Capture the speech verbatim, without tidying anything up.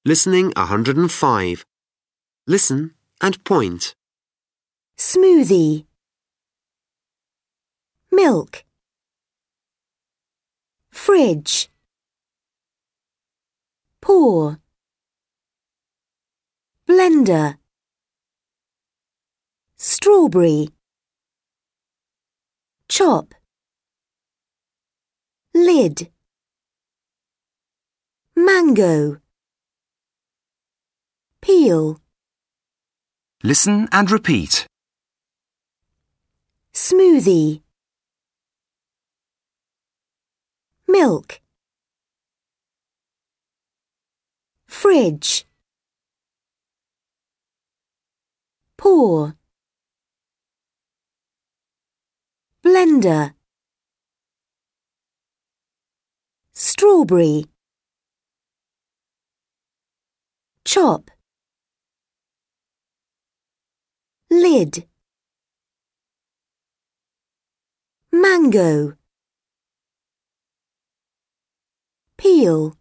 Listening one hundred five. Listen and point. Smoothie. Milk. Fridge. Pour. Blender. Strawberry. Chop. Lid. Mango. Peel. Listen and repeat. Smoothie. Milk. Fridge. Pour. Blender. Strawberry. Chop. Lid. Mango. Peel.